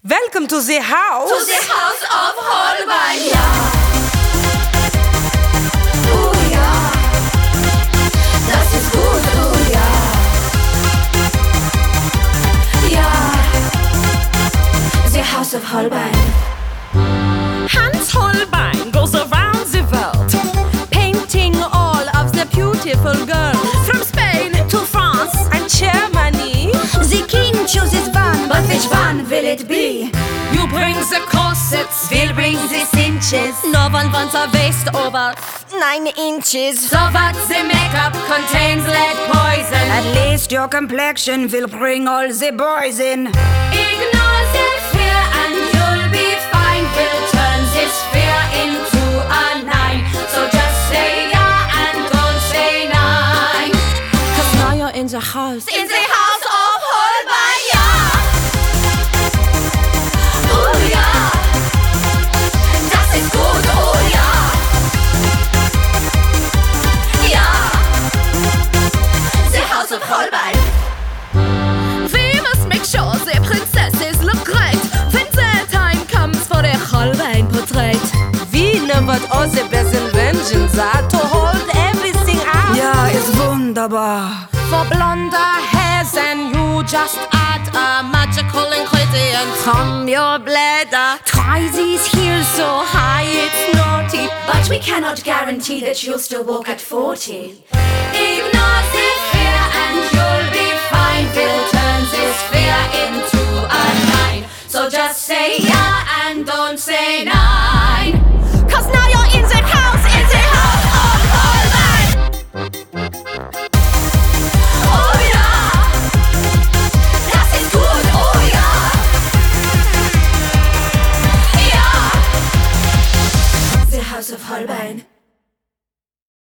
Welcome to the house. To the house of Holbein, ja. Oh ja, das ist gut, oh ja. Ja, the house of Holbein. Hans Holbein goes around the world, painting all of the beautiful girls. From Spain to France and Germany. The king chooses one, but which one will it be? You bring the corsets, We'll bring the cinches. no one wants a waist over 9 inches. So what the makeup contains lead poison. At least your complexion will bring all the boys in. Ignore the fear and you'll be fine. We'll turn this fear into a 9. So just say yeah and don't say nine. Cause now you're in the house. In the house of Holbein, ja. Oh ja, das ist gut, oh ja. Ja, the house of Holbein. We must make sure the princesses look great when the time comes for the Holbein portrait. We know what all the best inventions are to hold everything up. Ja, ist wunderbar. For blonder hairs and you just add a magical ingredient from your bladder. Try these heels so high it's naughty. But we cannot guarantee that you'll still walk at 40. Ignore the fear and you'll be fine. We'll turn this fear into a 9. So just say yeah and don't say nine. Cause now you're in the house, In the house of Holbein. Oh ja, das ist gut, oh ja. Ja, the house of Holbein.